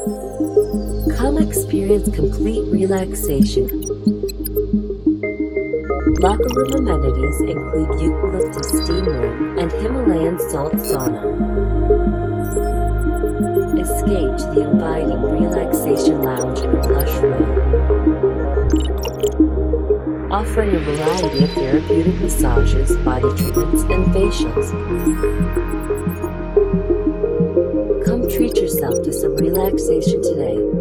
Come experience complete relaxation. Locker room amenities include eucalyptus steam room and Himalayan salt sauna. Escape to the inviting relaxation lounge in a plush room, offering a variety of therapeutic massages, body treatments, and facials. Come treat yourself to some relaxation today.